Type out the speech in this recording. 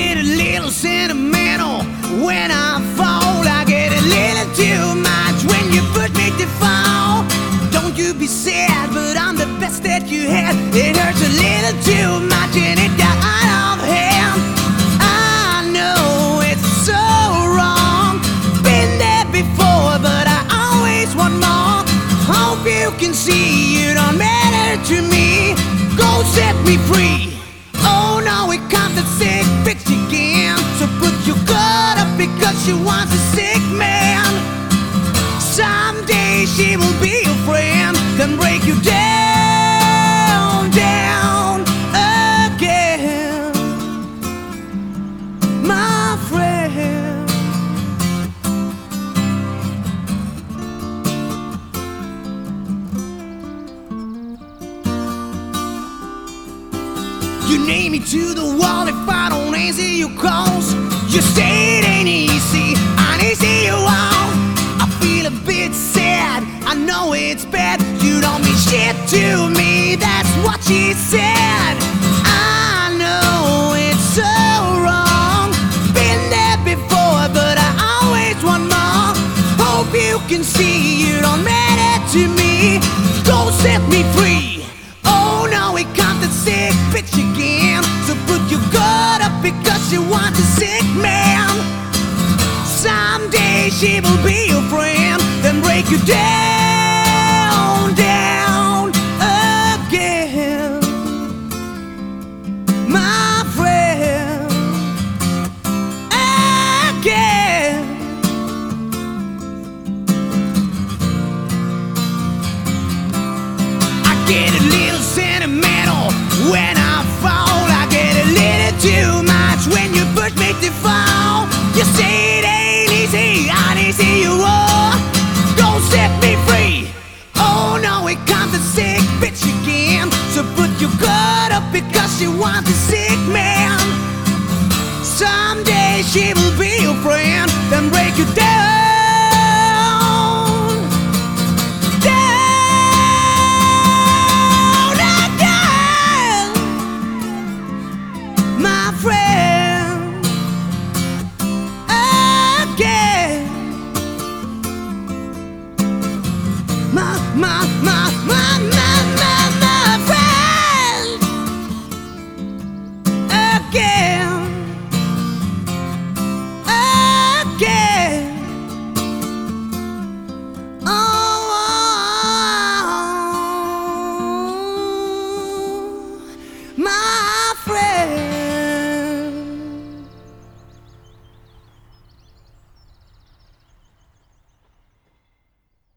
get a little sentimental when I fall. I get a little too much when you put me to fall. Don't you be sad, but I'm the best that you had. It hurts a little too much and it got out of hand. I know it's so wrong, been there before, but I always want more. Hope you can see you don't matter to me. Go set me free. Oh no, it comes a sick bitch again. So put your guard up because she wants a sick man. Someday she will be your friend, then break you down, down again, my friend. You nail me to the wall if I don't answer your calls. You say it ain't easy, uneasy you are. I feel a bit sad, I know it's bad. You don't mean shit to me, that's what she said. I know it's so wrong, been there before, but I always want more. Hope you can see you don't matter to me. Go set me free. Oh no, it comes the sick bitch again. So put your guard up because she wants a sick man. Someday she will be your friend, then break you down, down again, my friend, again. I get a little sentimental when I fall. I get a little too much when you put me to fall. You say it ain't easy, uneasy you are. Go set me free. Oh no, it comes a sick bitch again. So put your guard up because she wants a sick man. Someday she will be your friend, then break you down.